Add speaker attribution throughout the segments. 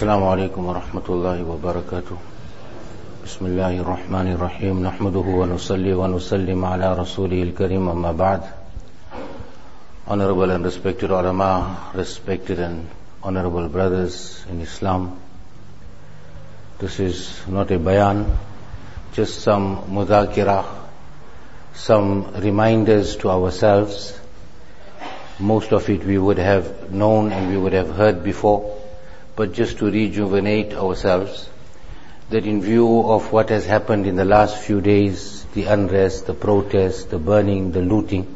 Speaker 1: السلام عليكم ورحمة الله وبركاته. بسم الله الرحمن الرحيم. نحمده ونصلي ونسلم على رسوله الكريم. أما بعد. Honorable and respected ulama, respected and honorable brothers in Islam, this is not a bayan, just some mudhakirah, some reminders to ourselves. Most of it we would have known and we would have heard before, but just to rejuvenate ourselves, that in view of what has happened in the last few days, the unrest, the protest, the burning, the looting,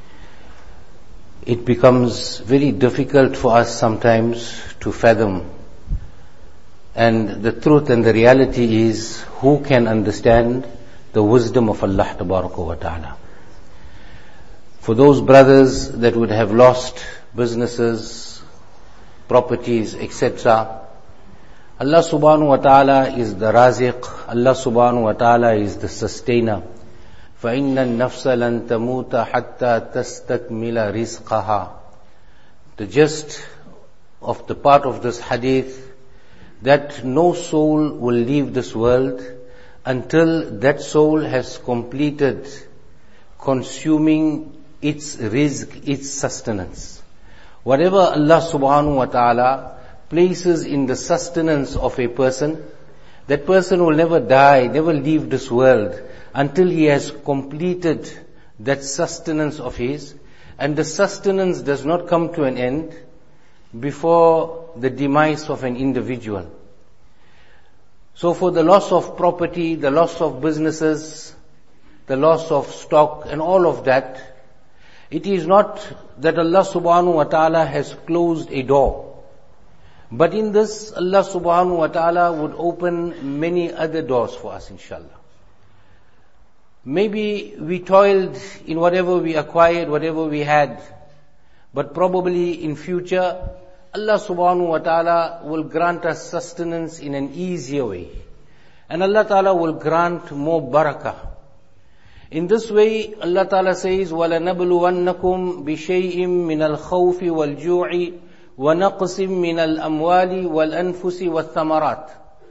Speaker 1: it becomes very difficult for us sometimes to fathom. And the truth and the reality is, who can understand the wisdom of Allah Tabaraka wa Ta'ala? For those brothers that would have lost businesses, properties, etc., Allah subhanahu wa ta'ala is the raziq, Allah subhanahu wa ta'ala is the sustainer. فَإِنَّ النَّفْسَ لَن تَمُوتَ حَتَّى تَسْتَكْمِلَ رِزْقَهَا. The gist of the part of this hadith, that no soul will leave this world until that soul has completed consuming its rizq, its sustenance. Whatever Allah subhanahu wa ta'ala places in the sustenance of a person, that person will never die, never leave this world until he has completed that sustenance of his. And the sustenance does not come to an end before the demise of an individual. So for the loss of property, the loss of businesses, the loss of stock and all of that, it is not that Allah subhanahu wa ta'ala has closed a door. But in this, Allah subhanahu wa ta'ala would open many other doors for us, inshallah. Maybe we toiled in whatever we acquired, whatever we had, but probably in future, Allah subhanahu wa ta'ala will grant us sustenance in an easier way. And Allah ta'ala will grant more barakah. In this way, Allah Ta'ala says, وَلَنَبْلُوَنَّكُمْ بِشَيْءٍ مِّنَ الْخَوْفِ وَالْجُوعِ وَنَقْصٍ مِّنَ الْأَمْوَالِ وَالْأَنفُسِ وَالثَّمَرَاتِ.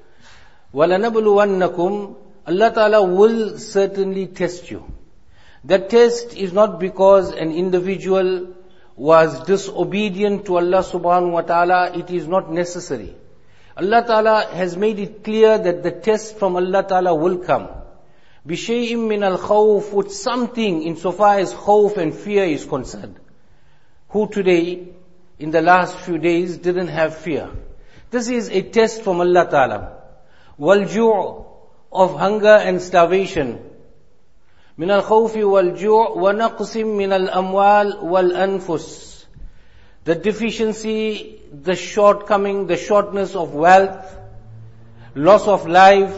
Speaker 1: وَلَنَبْلُوَنَّكُمْ, Allah Ta'ala will certainly test you. That test is not because an individual was disobedient to Allah subhanahu wa ta'ala. It is not necessary. Allah Ta'ala has made it clear that the test from Allah Ta'ala will come. بِشَيْءٍ مِّنَ الْخَوْفِ, with something insofar as khawf and fear is concerned. Who today, in the last few days, didn't have fear? This is a test from Allah Ta'ala. وَالْجُوعِ, of hunger and starvation. مِنَ الْخَوْفِ وَالْجُوعِ وَنَقْصٍ مِّنَ الْأَمْوَالِ وَالْأَنفُسِ. The deficiency, the shortcoming, the shortness of wealth, loss of life.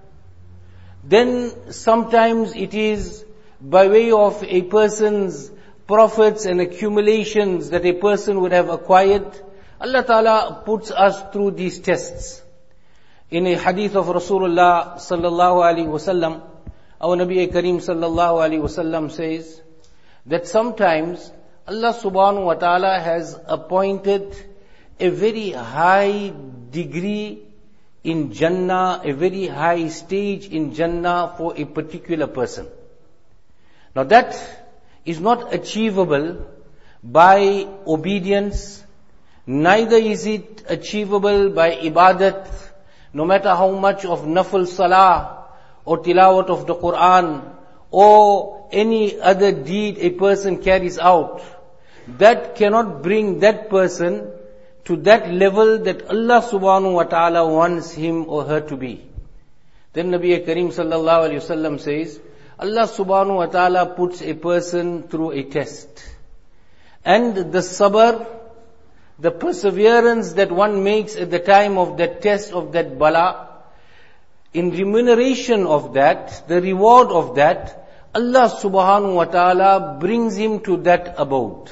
Speaker 1: Then sometimes it is by way of a person's profits and accumulations that a person would have acquired. Allah Ta'ala puts us through these tests. In a hadith of Rasulullah sallallahu alaihi wasallam, our Nabi Kareem sallallahu alaihi wasallam says that sometimes Allah subhanahu wa ta'ala has appointed a very high degree in Jannah, a very high stage in Jannah for a particular person. Now that is not achievable by obedience, neither is it achievable by ibadat, no matter how much of nafil salah or tilawat of the Quran or any other deed a person carries out. That cannot bring that person to that level that Allah subhanahu wa ta'ala wants him or her to be. Then Nabi Kareem sallallahu alayhi wasallam says, Allah subhanahu wa ta'ala puts a person through a test. And the sabr, the perseverance that one makes at the time of that test, of that bala, in remuneration of that, the reward of that, Allah subhanahu wa ta'ala brings him to that abode.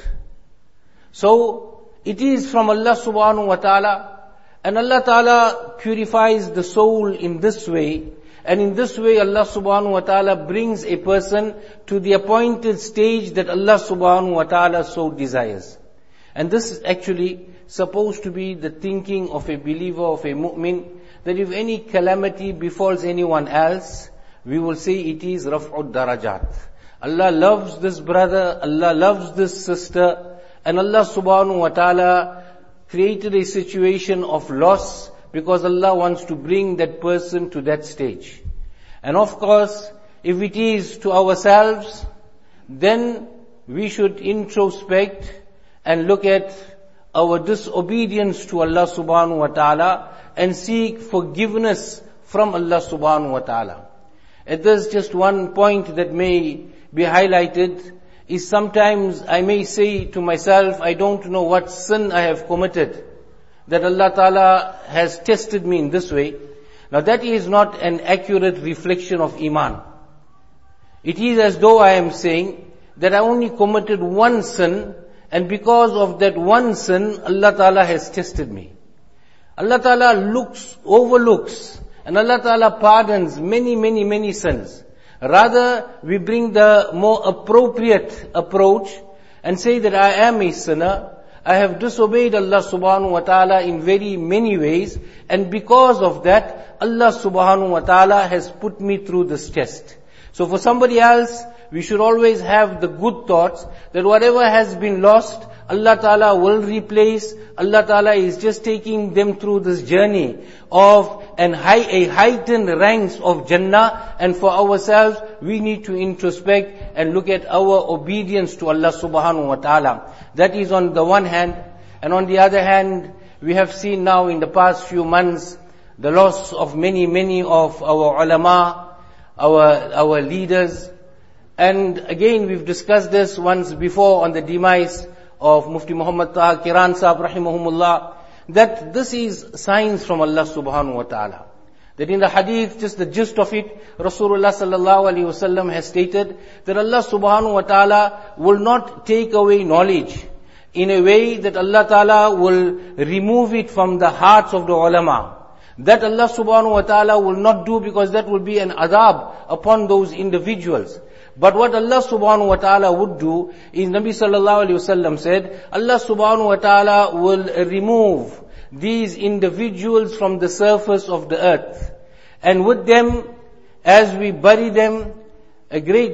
Speaker 1: So, it is from Allah subhanahu wa ta'ala, and Allah ta'ala purifies the soul in this way, and in this way Allah subhanahu wa ta'ala brings a person to the appointed stage that Allah subhanahu wa ta'ala so desires. And this actually supposed to be the thinking of a believer, of a mu'min, that if any calamity befalls anyone else, we will say it is raf'ud darajat. Allah loves this brother, Allah loves this sister, and Allah subhanahu wa ta'ala created a situation of loss because Allah wants to bring that person to that stage. And of course, if it is to ourselves, then we should introspect and look at our disobedience to Allah subhanahu wa ta'ala and seek forgiveness from Allah subhanahu wa ta'ala. And there's just one point that may be highlighted, is sometimes I may say to myself, I don't know what sin I have committed, that Allah ta'ala has tested me in this way. Now that is not an accurate reflection of Iman. It is as though I am saying that I only committed one sin, and because of that one sin, Allah ta'ala has tested me. Allah ta'ala overlooks, and Allah ta'ala pardons many sins. Rather, we bring the more appropriate approach and say that I am a sinner, I have disobeyed Allah subhanahu wa ta'ala in very many ways, and because of that, Allah subhanahu wa ta'ala has put me through this test. So for somebody else, we should always have the good thoughts that whatever has been lost, Allah ta'ala will replace. Allah ta'ala is just taking them through this journey of a heightened ranks of Jannah, and for ourselves, we need to introspect and look at our obedience to Allah subhanahu wa ta'ala. That is on the one hand. And on the other hand, we have seen now in the past few months, the loss of many of our ulama, our leaders. And again, we've discussed this once before on the demise of Mufti Muhammad Taha Kiran Sahib rahimahumullah, that this is signs from Allah subhanahu wa ta'ala. That in the hadith, just the gist of it, Rasulullah sallallahu alaihi wasallam has stated that Allah subhanahu wa ta'ala will not take away knowledge in a way that Allah ta'ala will remove it from the hearts of the ulama. That Allah subhanahu wa ta'ala will not do, because that will be an adab upon those individuals. But what Allah subhanahu wa ta'ala would do is, Nabi sallallahu alayhi wasallam said, Allah subhanahu wa ta'ala will remove these individuals from the surface of the earth. And with them, as we bury them, a great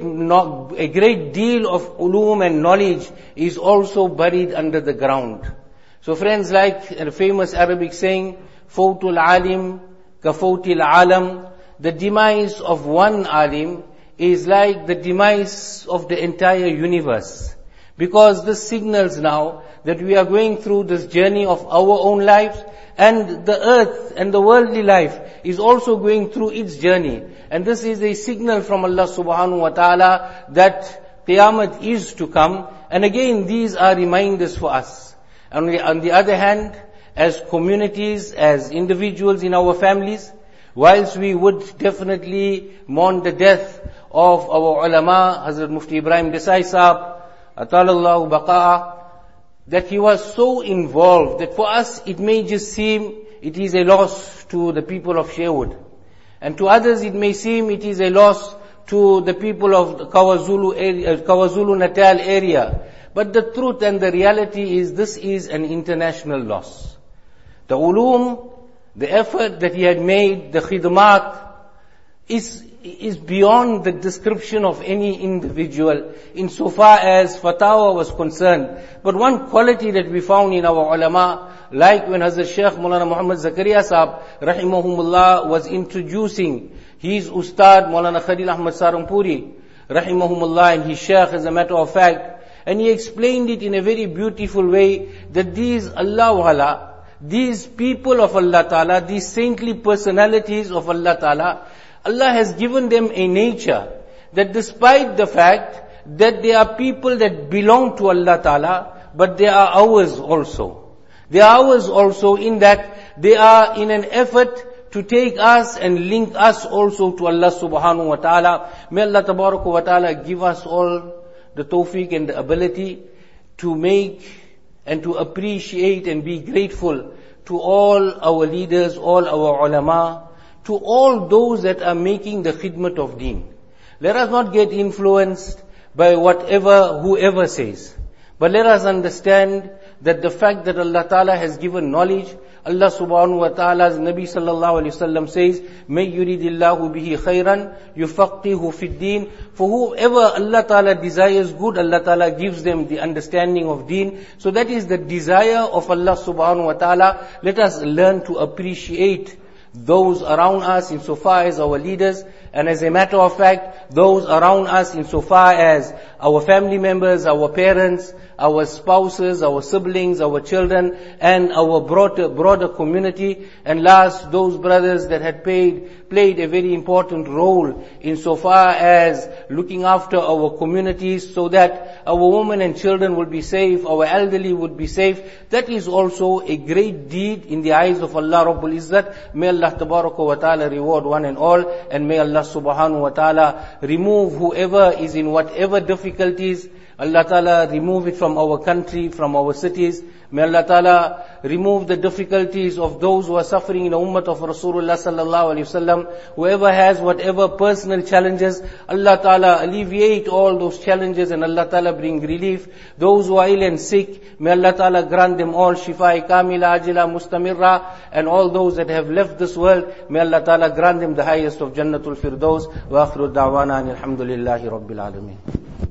Speaker 1: deal of ulum and knowledge is also buried under the ground. So friends, like a famous Arabic saying, Fawtul alim ka fawtil alam, the demise of one alim is like the demise of the entire universe. Because this signals now that we are going through this journey of our own lives, and the earth and the worldly life is also going through its journey. And this is a signal from Allah subhanahu wa ta'ala that Qiyamah is to come. And again, these are reminders for us. And on the other hand, as communities, as individuals in our families, whilst we would definitely mourn the death of our ulama, Hazrat Mufti Ibrahim Desai Sahib, Atalallahu Baqa'a, that he was so involved that for us it may just seem it is a loss to the people of Sherwood. And to others it may seem it is a loss to the people of the KwaZulu Natal area. But the truth and the reality is, this is an international loss. The ulum, the effort that he had made, the khidmat, is beyond the description of any individual insofar as fatwa was concerned. But one quality that we found in our ulama, like when Hazrat Shaykh Maulana Muhammad Zakaria Sahib rahimahumullah was introducing his ustad Maulana Khalil Ahmad Sarampuri rahimahumullah and his shaykh, as a matter of fact, and he explained it in a very beautiful way, that these Allah wala, these people of Allah Ta'ala, these saintly personalities of Allah Ta'ala, Allah has given them a nature that despite the fact that they are people that belong to Allah Ta'ala, but they are ours also. They are ours also in that they are in an effort to take us and link us also to Allah subhanahu wa ta'ala. May Allah tabarak wa ta'ala give us all the tawfiq and the ability to make and to appreciate and be grateful to all our leaders, all our ulama, to all those that are making the khidmat of deen. Let us not get influenced by whoever says. But let us understand that the fact that Allah Ta'ala has given knowledge, Allah subhanahu wa ta'ala's Nabi sallallahu alayhi wasallam says, "May yuridillahu bihi khayran yufaqihu fid din." For whoever Allah Ta'ala desires good, Allah Ta'ala gives them the understanding of deen. So that is the desire of Allah subhanahu wa ta'ala. Let us learn to appreciate those around us insofar as our leaders, and as a matter of fact, those around us insofar as our family members, our parents, our spouses, our siblings, our children, and our broader community. And last, those brothers that had played a very important role insofar as looking after our communities so that our women and children will be safe, our elderly would be safe. That is also a great deed in the eyes of Allah Rabbul Izzat. May Allah Tabaraka wa Ta'ala reward one and all, and may Allah Subhanahu wa Ta'ala remove whoever is in whatever difficulties. Allah Ta'ala remove it from our country, from our cities. May Allah Ta'ala remove the difficulties of those who are suffering in the ummah of Rasulullah sallallahu alaihi wasallam. Whoever has whatever personal challenges, Allah Ta'ala alleviate all those challenges and Allah Ta'ala bring relief. Those who are ill and sick, may Allah Ta'ala grant them all shifa kamila ajila mustamirra. And all those that have left this world, may Allah Ta'ala grant them the highest of Jannatul Firdaus. Wa akhiru da'wana alhamdulillahi rabbil alameen.